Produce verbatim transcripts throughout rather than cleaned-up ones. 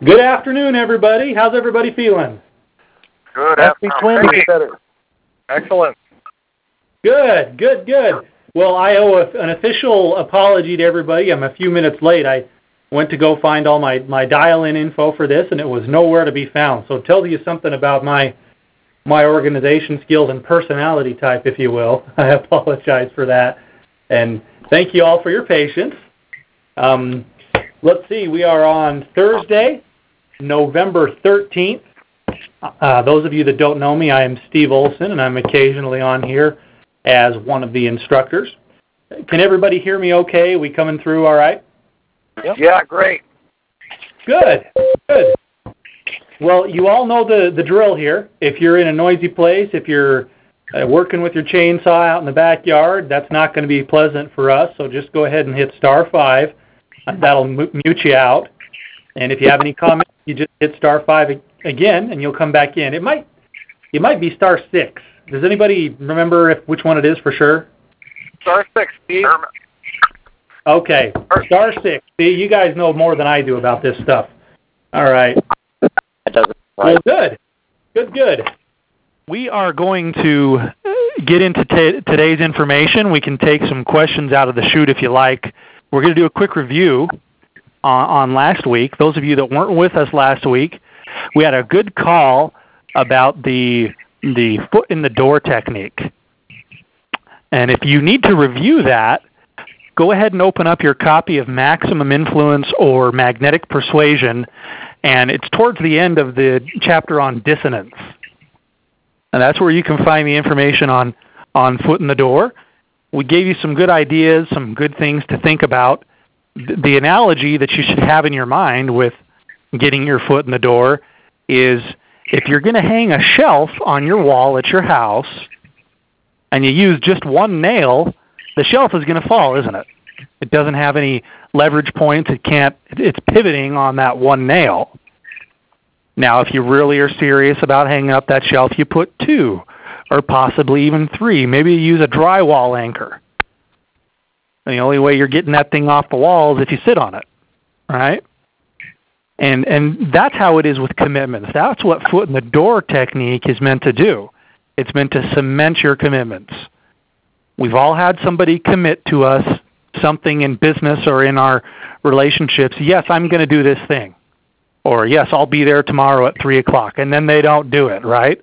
Good afternoon, everybody. How's everybody feeling? Good Happy afternoon. twin better. Excellent. Good, good, good. Well, I owe a, an official apology to everybody. I'm a few minutes late. I went to go find all my, my dial-in info for this, and it was nowhere to be found. So it tells you something about my my organization skills and personality type, if you will. I apologize for that. And thank you all for your patience. Um, let's see. We are on Thursday, November thirteenth. Uh, those of you that don't know me, I am Steve Olson, and I'm occasionally on here as one of the instructors. Can everybody hear me okay? We coming through all right? Yep. Yeah, great. Good, good. Well, you all know the, the drill here. If you're in a noisy place, if you're uh, working with your chainsaw out in the backyard, that's not going to be pleasant for us, so just go ahead and hit star five. That'll mute you out. And if you have any comments, you just hit star five again, and you'll come back in. It might it might be star six. Does anybody remember if which one it is for sure? Star six, Steve. Okay, star six. See, you guys know more than I do about this stuff. All right. That doesn't Well, good. Good, good. We are going to get into t- today's information. We can take some questions out of the chute if you like. We're going to do a quick review on, on last week. Those of you that weren't with us last week, we had a good call about the the foot in the door technique. And if you need to review that, go ahead and open up your copy of Maximum Influence or Magnetic Persuasion, and it's towards the end of the chapter on dissonance. And that's where you can find the information on, on foot in the door. We gave you some good ideas, some good things to think about. The analogy that you should have in your mind with getting your foot in the door is if you're going to hang a shelf on your wall at your house and you use just one nail, the shelf is going to fall, isn't it? It doesn't have any leverage points. It can't, it's pivoting on that one nail. Now, if you really are serious about hanging up that shelf, you put two or possibly even three. Maybe you use a drywall anchor. And the only way you're getting that thing off the wall is if you sit on it, right? And and that's how it is with commitments. That's what foot in the door technique is meant to do. It's meant to cement your commitments. We've all had somebody commit to us something in business or in our relationships. Yes, I'm going to do this thing. Or, yes, I'll be there tomorrow at three o'clock. And then they don't do it, right?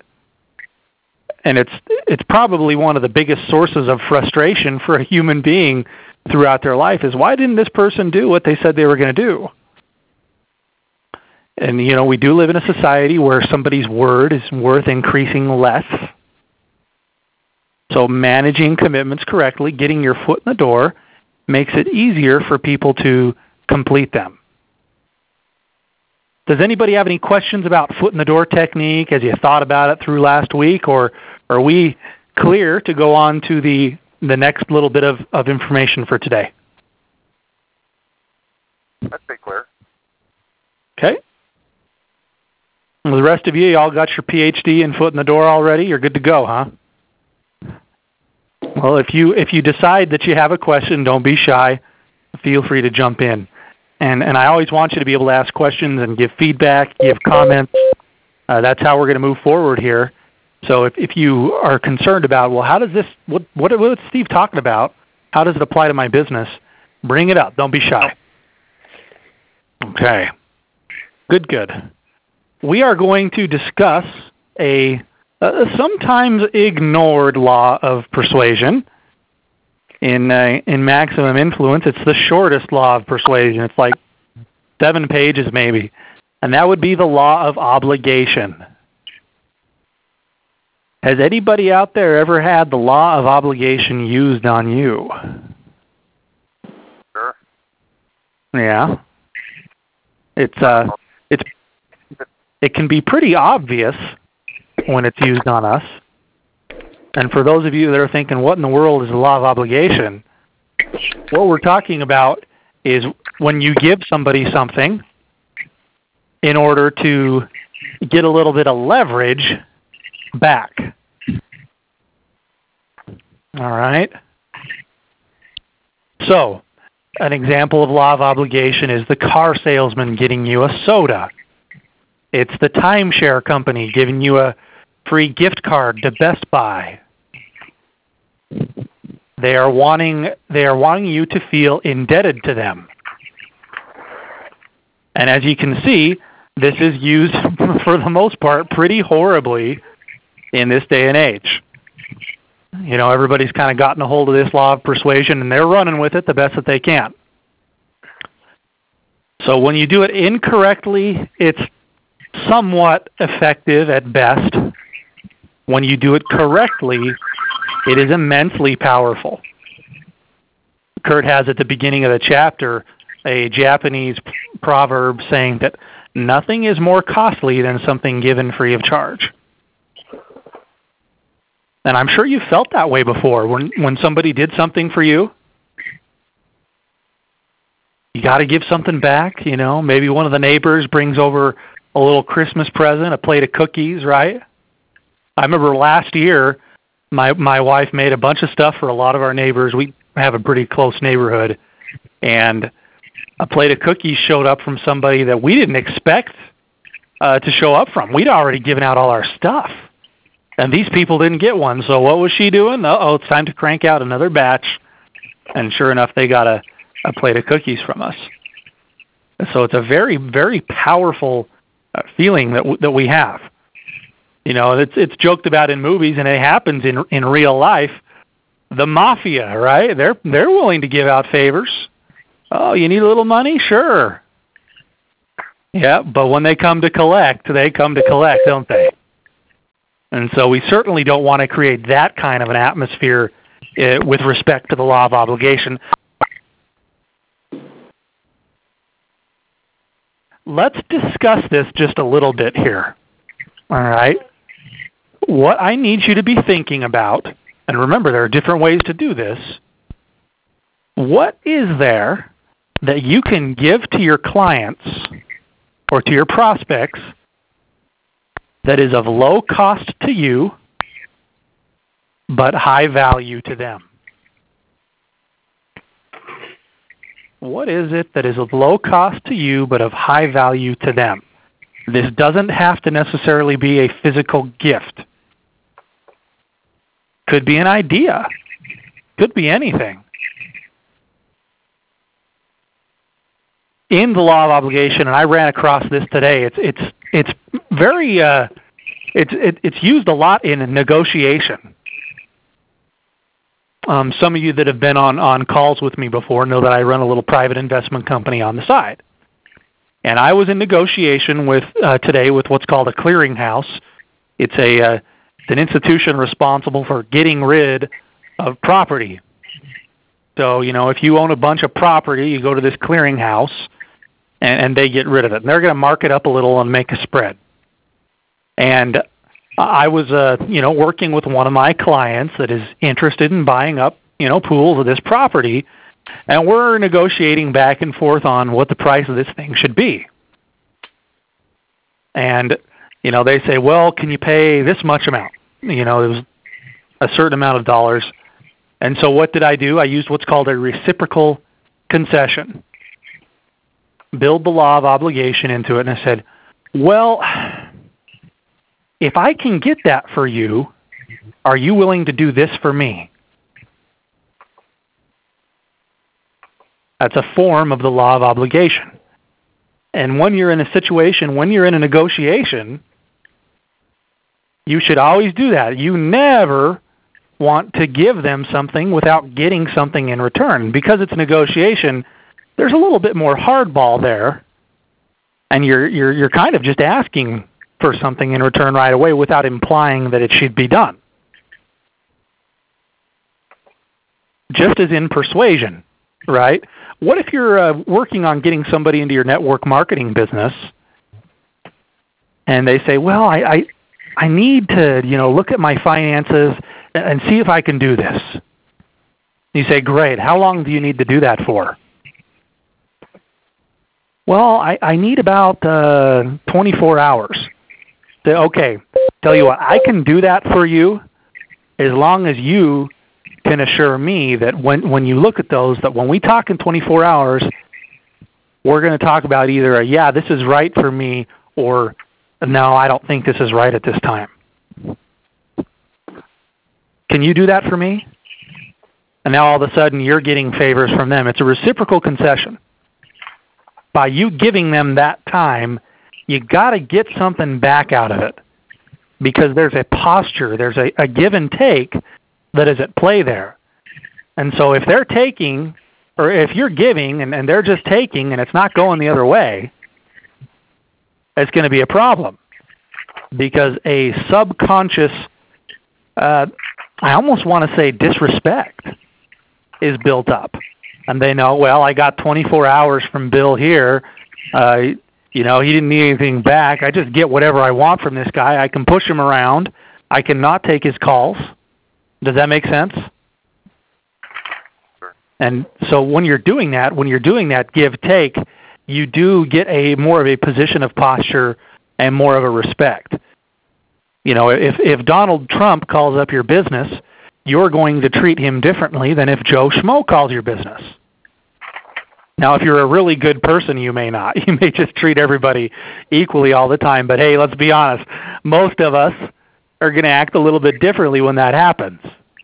And it's it's probably one of the biggest sources of frustration for a human being throughout their life is, why didn't this person do what they said they were going to do? And, you know, we do live in a society where somebody's word is worth increasing less. So managing commitments correctly, getting your foot in the door, makes it easier for people to complete them. Does anybody have any questions about foot in the door technique as you thought about it through last week, or are we clear to go on to the, the next little bit of, of information for today? That's pretty clear. Okay. Well, the rest of you, you all got your P H D in foot in the door already? You're good to go, huh? Well, if you if you decide that you have a question, don't be shy. Feel free to jump in. And and I always want you to be able to ask questions and give feedback, give comments. Uh, that's how we're going to move forward here. So if, if you are concerned about, well, how does this, what, what what's Steve talking about? How does it apply to my business? Bring it up. Don't be shy. Okay. Good, good. We are going to discuss a Uh, sometimes ignored law of persuasion. In uh, in Maximum Influence, it's the shortest law of persuasion. It's like seven pages maybe. And that would be the law of obligation. Has anybody out there ever had the law of obligation used on you? Sure. Yeah. It's uh it's it can be pretty obvious when it's used on us. And for those of you that are thinking, what in the world is the law of obligation? What we're talking about is when you give somebody something in order to get a little bit of leverage back. All right? So, an example of law of obligation is the car salesman getting you a soda It's the timeshare company giving you a free gift card to Best Buy. They are wanting they are wanting you to feel indebted to them. And as you can see, this is used for the most part pretty horribly in this day and age. You know, everybody's kind of gotten a hold of this law of persuasion, and they're running with it the best that they can. So when you do it incorrectly, it's somewhat effective at best. When you do it correctly, it is immensely powerful. Kurt has at the beginning of the chapter a Japanese proverb saying that nothing is more costly than something given free of charge. And I'm sure you felt that way before when, when somebody did something for you. You got to give something back, you know. Maybe one of the neighbors brings over a little Christmas present, a plate of cookies, right? I remember last year, my my wife made a bunch of stuff for a lot of our neighbors. We have a pretty close neighborhood, and a plate of cookies showed up from somebody that we didn't expect uh, to show up from. We'd already given out all our stuff, and these people didn't get one. So what was she doing? Uh-oh, it's time to crank out another batch. And sure enough, they got a, a plate of cookies from us. So it's a very, very powerful uh, feeling that w- that we have. You know, it's it's joked about in movies, and it happens in in real life. The mafia, right? They're they're willing to give out favors. Oh, you need a little money? Sure. Yeah, but when they come to collect, they come to collect, don't they? And so we certainly don't want to create that kind of an atmosphere uh, with respect to the law of obligation. Let's discuss this just a little bit here. All right? What I need you to be thinking about, and remember there are different ways to do this, what is there that you can give to your clients or to your prospects that is of low cost to you but high value to them? What is it that is of low cost to you but of high value to them? This doesn't have to necessarily be a physical gift. Could be an idea. Could be anything. In the law of obligation, and I ran across this today, it's it's it's very uh, it's it, it's used a lot in negotiation. Um, some of you that have been on, on calls with me before know that I run a little private investment company on the side. And I was in negotiation with uh, today with what's called a clearinghouse. It's a uh, it's an institution responsible for getting rid of property. So, you know, if you own a bunch of property, you go to this clearinghouse, and, and they get rid of it. And they're going to mark it up a little and make a spread. And I was, uh, you know, working with one of my clients that is interested in buying up, you know, pools of this property, and we're negotiating back and forth on what the price of this thing should be. And, you know, they say, well, can you pay this much amount? You know, it was a certain amount of dollars. And so what did I do? I used what's called a reciprocal concession. Build the law of obligation into it, and I said, well, if I can get that for you, are you willing to do this for me? That's a form of the law of obligation. And when you're in a situation, when you're in a negotiation, you should always do that. You never want to give them something without getting something in return. Because it's negotiation, there's a little bit more hardball there, and you're you're you're kind of just asking for something in return right away without implying that it should be done. Just as in persuasion, right? What if you're uh, working on getting somebody into your network marketing business, and they say, well, I, I I need to, you know, look at my finances and see if I can do this. You say, great. How long do you need to do that for? Well, I, I need about uh, twenty-four hours. Say, okay, tell you what, I can do that for you as long as you can assure me that when, when you look at those, that when we talk in twenty-four hours, we're going to talk about either a, yeah, this is right for me, or no, I don't think this is right at this time. Can you do that for me? And now all of a sudden you're getting favors from them. It's a reciprocal concession. By you giving them that time, you got to get something back out of it, because there's a posture, there's a, a give and take that is at play there. And so if they're taking, or if you're giving and, and they're just taking and it's not going the other way, it's going to be a problem, because a subconscious, uh, I almost want to say disrespect, is built up. And they know, well, I got twenty-four hours from Bill here. Uh, you know, he didn't need anything back. I just get whatever I want from this guy. I can push him around. I can not take his calls. Does that make sense? And so when you're doing that, when you're doing that give-take, you do get a more of a position of posture and more of a respect. You know, if, if Donald Trump calls up your business, you're going to treat him differently than if Joe Schmo calls your business. Now, if you're a really good person, you may not. You may just treat everybody equally all the time. But hey, let's be honest. Most of us are going to act a little bit differently when that happens.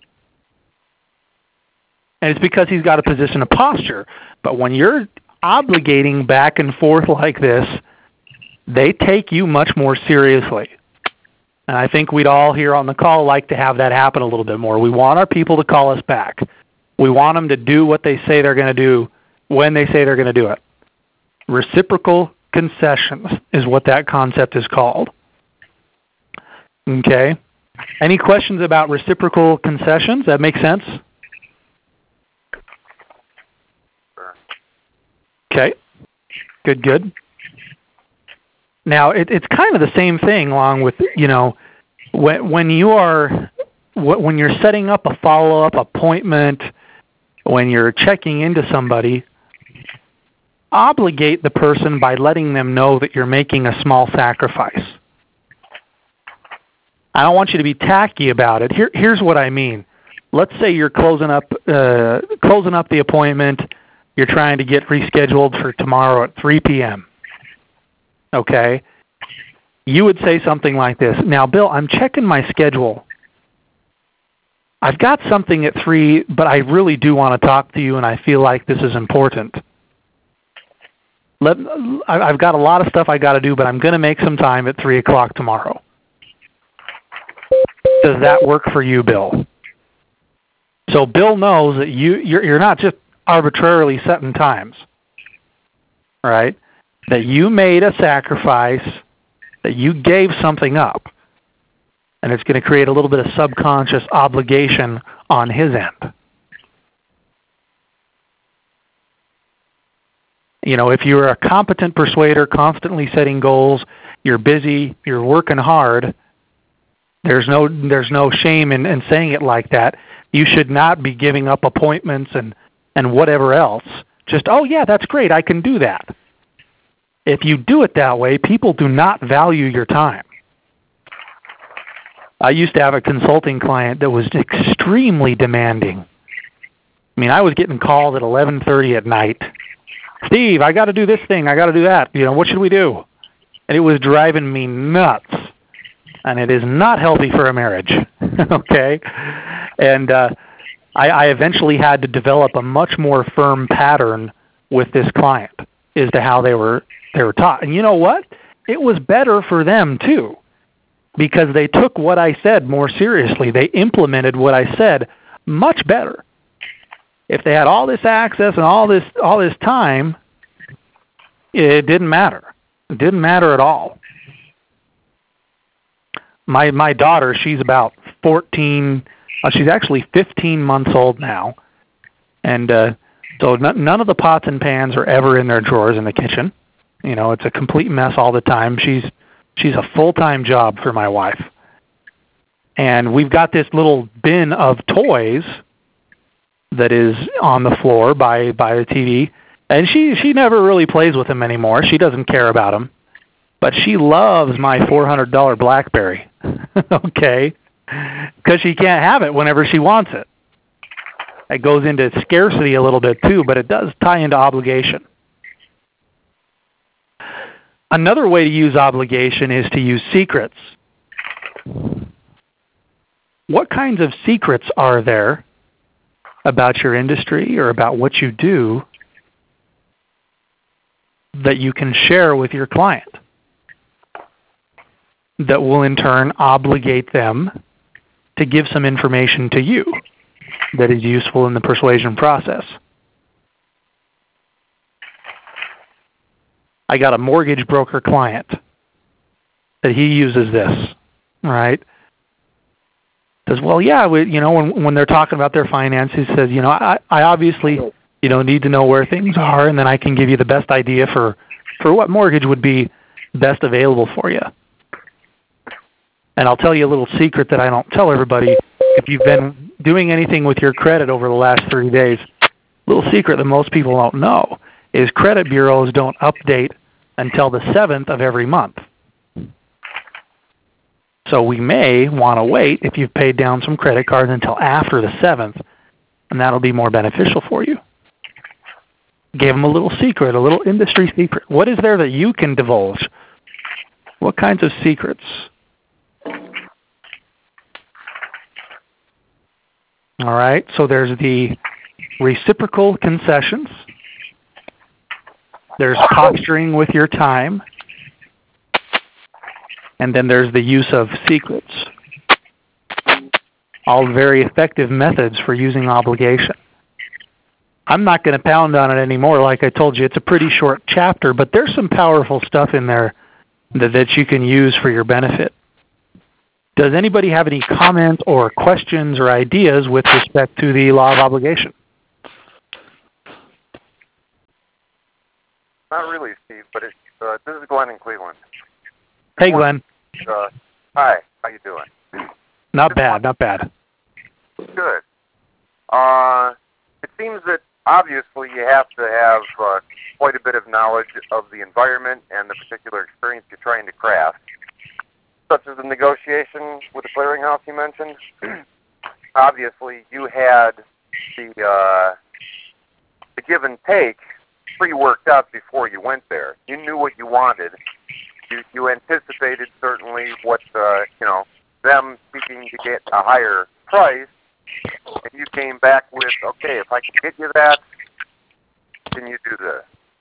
And it's because he's got a position of posture. But when you're obligating back and forth like this, they take you much more seriously. And I think we'd all here on the call like to have that happen a little bit more. We want our people to call us back. We want them to do what they say they're going to do when they say they're going to do it. Reciprocal concessions is what that concept is called. Okay. Any questions about reciprocal concessions? That makes sense? Okay. Good, good. Now, it, it's kind of the same thing along with, you know, when, when you are, when you're setting up a follow-up appointment, when you're checking into somebody, obligate the person by letting them know that you're making a small sacrifice. I don't want you to be tacky about it. Here, here's what I mean. Let's say you're closing up, uh, closing up the appointment. You're trying to get rescheduled for tomorrow at three p.m. Okay? You would say something like this. Now, Bill, I'm checking my schedule. I've got something at three, but I really do want to talk to you, and I feel like this is important. Let, I've got a lot of stuff I got to do, but I'm going to make some time at three o'clock tomorrow. Does that work for you, Bill? So Bill knows that you, you're, you're not just arbitrarily setting times, right? That you made a sacrifice, that you gave something up, and it's going to create a little bit of subconscious obligation on his end. You know, if you're a competent persuader, constantly setting goals, you're busy, you're working hard, there's no there's no shame in, in saying it like that. You should not be giving up appointments and, and whatever else. Just, oh yeah, that's great, I can do that. If you do it that way, people do not value your time. I used to have a consulting client that was extremely demanding. I mean, I was getting called at eleven thirty at night. Steve, I got to do this thing. I got to do that. You know, what should we do? And it was driving me nuts. And it is not healthy for a marriage. Okay? And uh, I, I eventually had to develop a much more firm pattern with this client as to how they were they were taught. And you know what? It was better for them too, because they took what I said more seriously. They implemented what I said much better. If they had all this access and all this all this time, it didn't matter. It didn't matter at all. My my daughter, she's about fourteen. Uh, she's actually fifteen months old now, and uh, so n- none of the pots and pans are ever in their drawers in the kitchen. You know, it's a complete mess all the time. She's she's a full-time job for my wife, and we've got this little bin of toys that is on the floor by by the T V, and she she never really plays with them anymore. She doesn't care about them, but she loves my four hundred dollar BlackBerry. Okay, because she can't have it whenever she wants it. It goes into scarcity a little bit too, but it does tie into obligation. Another way to use obligation is to use secrets. What kinds of secrets are there about your industry or about what you do that you can share with your client that will in turn obligate them to give some information to you that is useful in the persuasion process? I got a mortgage broker client that he uses this, right? Says, well, yeah, we, you know, when when they're talking about their finances, he says, you know, I, I obviously, you know, need to know where things are, and then I can give you the best idea for, for what mortgage would be best available for you. And I'll tell you a little secret that I don't tell everybody. If you've been doing anything with your credit over the last thirty days, a little secret that most people don't know is credit bureaus don't update until the seventh of every month. So we may want to wait if you've paid down some credit cards until after the seventh, and that'll be more beneficial for you. Give them a little secret, a little industry secret. What is there that you can divulge? What kinds of secrets? All right, so there's the reciprocal concessions. There's posturing with your time. And then there's the use of secrets. All very effective methods for using obligation. I'm not going to pound on it anymore. Like I told you, it's a pretty short chapter, but there's some powerful stuff in there that, that you can use for your benefit. Does anybody have any comments or questions or ideas with respect to the law of obligation? Not really, Steve, but it's, uh, this is Glenn in Cleveland. Hey, Glenn. Uh, hi, how you doing? Not bad, not bad. Good. Uh, it seems that obviously you have to have uh, quite a bit of knowledge of the environment and the particular experience you're trying to craft, such as the negotiation with the clearinghouse you mentioned. Obviously, you had the uh, the give and take pre-worked out before you went there. You knew what you wanted. You, you anticipated certainly what, uh, you know, them seeking to get a higher price, and you came back with, okay, if I can get you that, can you do this?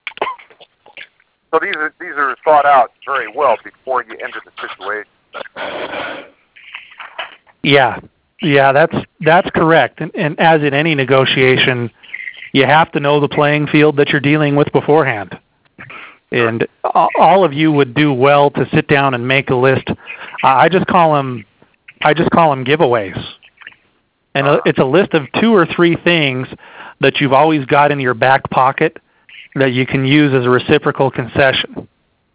So these are, these are thought out very well before you enter the situation. Yeah, yeah, that's that's correct. And, and as in any negotiation, you have to know the playing field that you're dealing with beforehand. And all of you would do well to sit down and make a list. I just call them, I just call them giveaways. And it's a list of two or three things that you've always got in your back pocket that you can use as a reciprocal concession.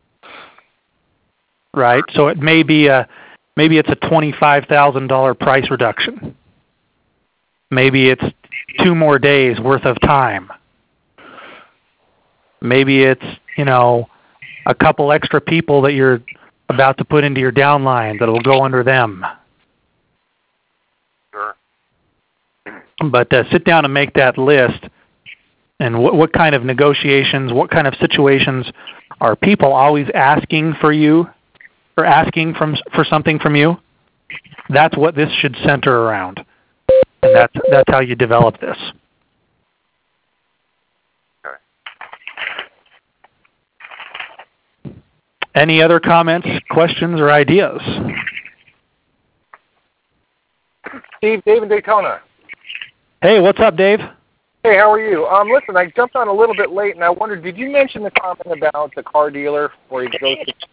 Right? So it may be a, maybe it's a twenty-five thousand dollars price reduction. Maybe it's two more days worth of time. Maybe it's, you know, a couple extra people that you're about to put into your downline that will go under them. Sure. But uh, sit down and make that list. And what, what kind of negotiations, what kind of situations are people always asking for you or asking from for something from you? That's what this should center around. And that's, that's how you develop this. Any other comments, questions, or ideas? Steve, Dave in Daytona. Hey, what's up, Dave? Hey, how are you? Um, listen, I jumped on a little bit late, and I wondered, did you mention the comment about the car dealer where he goes to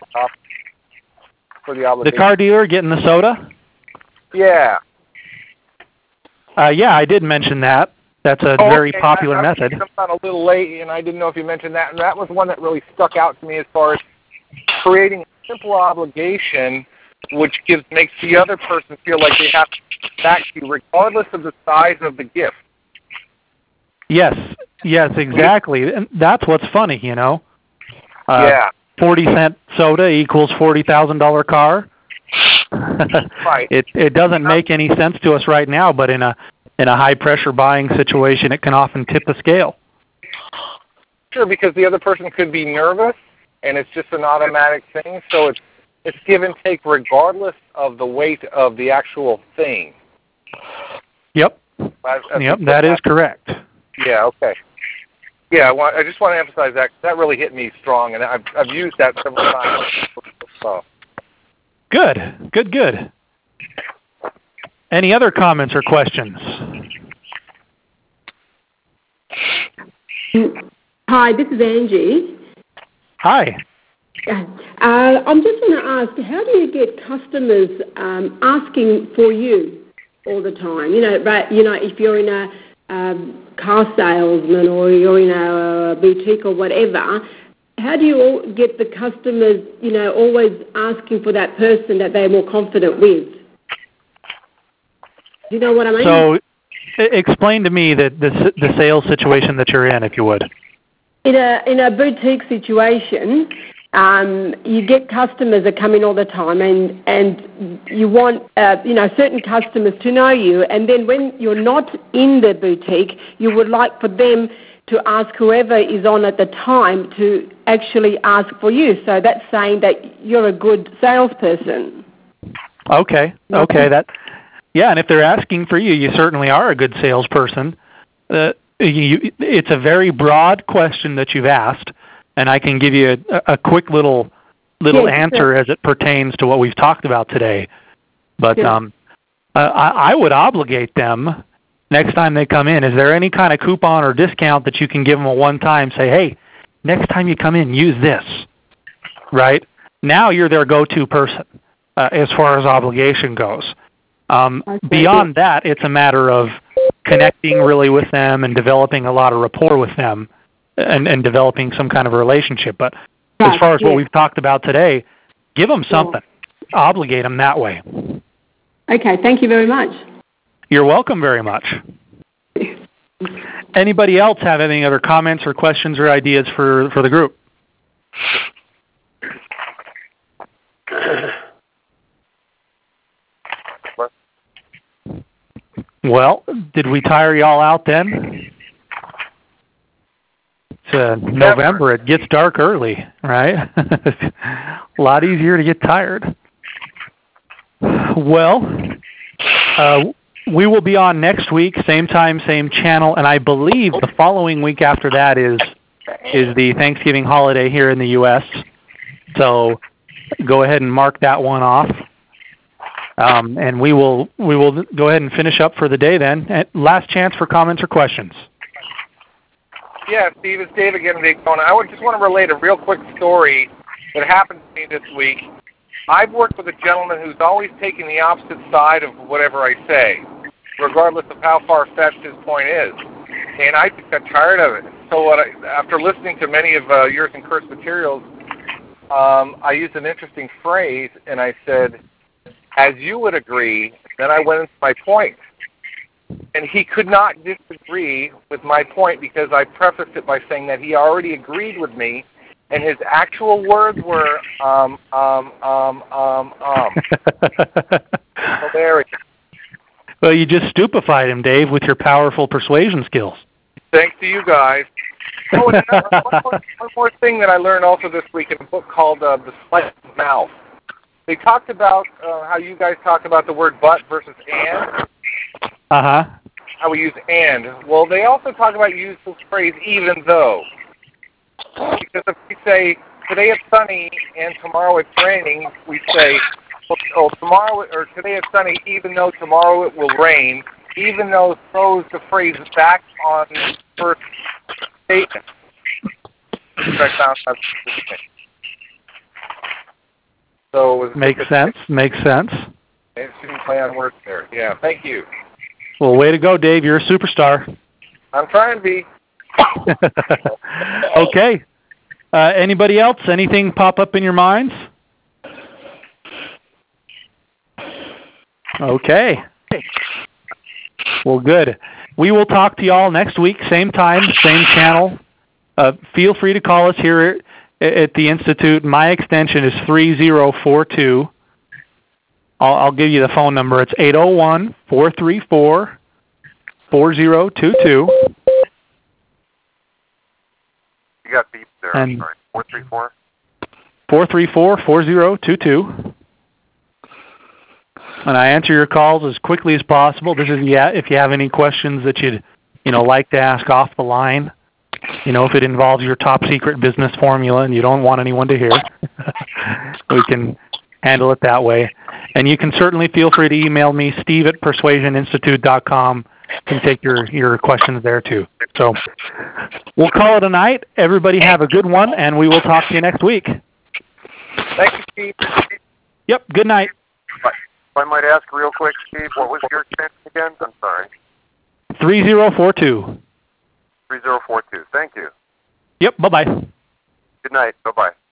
for the obligation? The car dealer getting the soda? Yeah. Uh, yeah, I did mention that. That's a oh, very okay. popular I, I method. I jumped on a little late, and I didn't know if you mentioned that, and that was one that really stuck out to me as far as creating a simple obligation which gives makes the other person feel like they have to give back to you regardless of the size of the gift. Yes, yes, exactly. And that's what's funny, you know. Uh, yeah. forty cent soda equals forty thousand dollars car. Right. It it doesn't make any sense to us right now, but in a in a high pressure buying situation, it can often tip the scale. Sure, because the other person could be nervous and it's just an automatic thing. So it's it's give and take regardless of the weight of the actual thing. Yep. As, as yep, that is correct. Yeah. Okay. Yeah, I, want, I just want to emphasize that. That really hit me strong, and I've I've used that several times. So. Good. Good. Good. Any other comments or questions? Hi, this is Angie. Hi. Uh, I'm just going to ask, how do you get customers um, asking for you all the time? You know, right? You know, if you're in a um, car salesman or you're in a boutique or whatever, how do you all get the customers, you know, always asking for that person that they're more confident with? Do you know what I mean? So, explain to me the, the the sales situation that you're in, if you would. In a in a boutique situation, um, you get customers that come in all the time, and and you want uh, you know certain customers to know you, and then when you're not in the boutique, you would like for them to ask whoever is on at the time to actually ask for you. So that's saying that you're a good salesperson. Okay. Okay. That. Yeah, and if they're asking for you, you certainly are a good salesperson. Uh, you, it's a very broad question that you've asked, and I can give you a, a quick little little yes, answer sure. as it pertains to what we've talked about today. But yeah. um, uh, I, I would obligate them next time they come in. Is there any kind of coupon or discount that you can give them at one time? Say, hey, next time you come in, use this. Right? Now you're their go-to person uh, as far as obligation goes. Um, okay. Beyond that, it's a matter of connecting really with them and developing a lot of rapport with them and, and developing some kind of a relationship. But right. as far as yeah. what we've talked about today, give them something. Yeah. Obligate them that way. Okay, thank you very much. You're welcome very much. Anybody else have any other comments or questions or ideas for, for the group? Well, did we tire y'all out then? It's uh, November. It gets dark early, right? A lot easier to get tired. Well, uh, we will be on next week, same time, same channel, and I believe the following week after that is is the Thanksgiving holiday here in the U S So go ahead and mark that one off. Um, and we will we will go ahead and finish up for the day then. And last chance for comments or questions. Yeah, Steve, it's Dave again in Daytona. I would just want to relate a real quick story that happened to me this week. I've worked with a gentleman who's always taking the opposite side of whatever I say, regardless of how far-fetched his point is. And I just got tired of it. So what I, after listening to many of uh, yours and Kurt's materials, um, I used an interesting phrase, and I said, as you would agree, then I went into my point. And he could not disagree with my point because I prefaced it by saying that he already agreed with me, and his actual words were, um, um, um, um, um. Hilarious. Well, you just stupefied him, Dave, with your powerful persuasion skills. Thanks to you guys. Oh, and another, one, more, one more thing that I learned also this week in a book called uh, The Slight Mouth. They talked about uh, how you guys talk about the word but versus and. Uh-huh. How we use and. Well, they also talk about use the phrase even though. Because if we say, today it's sunny and tomorrow it's raining, we say, oh, tomorrow or today it's sunny even though tomorrow it will rain, even though throws the phrase back on the first statement. Which I found that's interesting. So it was Makes sense. Makes sense. Interesting play on words there. Yeah, thank you. Well, way to go, Dave. You're a superstar. I'm trying to be. Okay. Uh, anybody else? Anything pop up in your minds? Okay. Well, good. We will talk to y'all next week, same time, same channel. Uh, feel free to call us here at the Institute. My extension is three zero four two. I'll, I'll give you the phone number. It's eight oh one, four three four, four zero two two. You got beep there. And, I'm sorry. four three four? four three four, four zero two two. And I answer your calls as quickly as possible. This is yeah, if you have any questions that you'd you know like to ask off the line. You know, if it involves your top secret business formula and you don't want anyone to hear, we can handle it that way. And you can certainly feel free to email me, Steve at persuasion institute dot com. Can take your, your questions there too. So we'll call it a night. Everybody have a good one, and we will talk to you next week. Thank you, Steve. Yep, good night. If I might ask real quick, Steve, what was your extension again? I'm sorry. three zero four two. three zero four two. Thank you. Yep, bye-bye. Good night. Bye-bye.